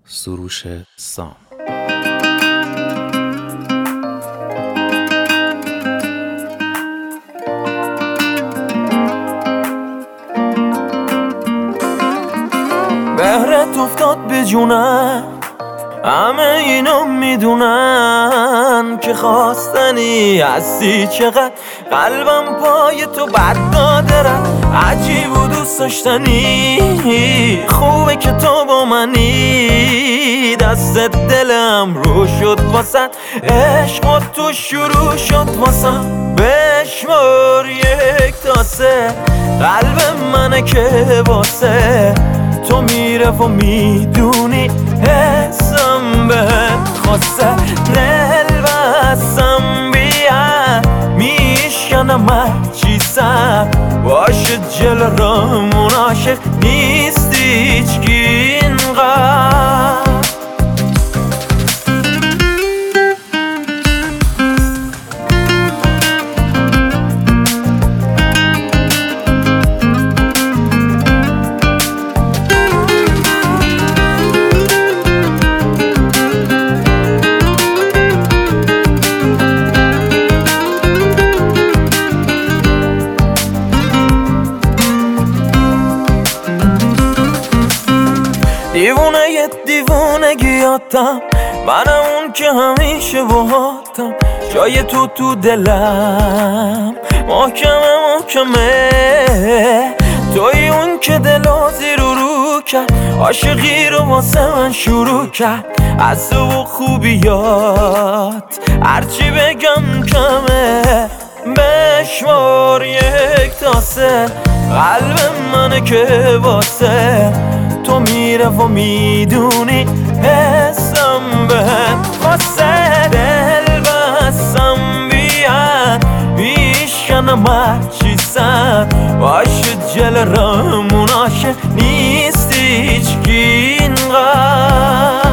سروش سام. بهرت افتاد به جونم، همه اینو میدونن که خواستنی هستی. چقدر قلبم پای تو بد داده رفت، عجیب و دوست داشتنی. خوبه که تو با منی، دست دلم رو شد واسه عشق و تو شروع شد واسه. بشمار 1 تا 3، قلب منه که واسه تو میره و میدونی حسم بهت خواسته. دل بستم بیا میشکنم هرچی سر باشه جل رامون. عاشق نیست هیچکی اینقدر. دیوونگیاتم منم، اون که همیشه باهاتم. جای تو دلم محکمه. توی اون که دلو زیر و رو کرد، عاشقی رو واسه من شروع کرد. از تو و خوبیات هرچی بگم کمه. بشمار 1 تا 3، قلب منه که واسه تو میره و میدونی حسم بهت خواسته. دل بستم بیاد میشکنم هرچی سر باشه جل رامون. عاشق نیست هیچکی اینقدر.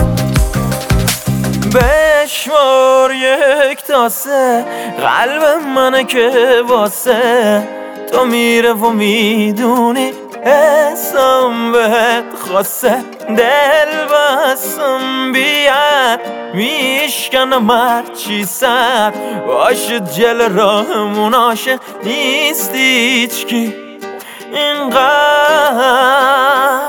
بشمار 1 تا 3، قلب منه که واسه تو میره و میدونی حسم بهت خواسته. دل بستم بیاد میشکنم هرچی سر باشه جل راهمون. عاشق نیست هیچکی اینقدر.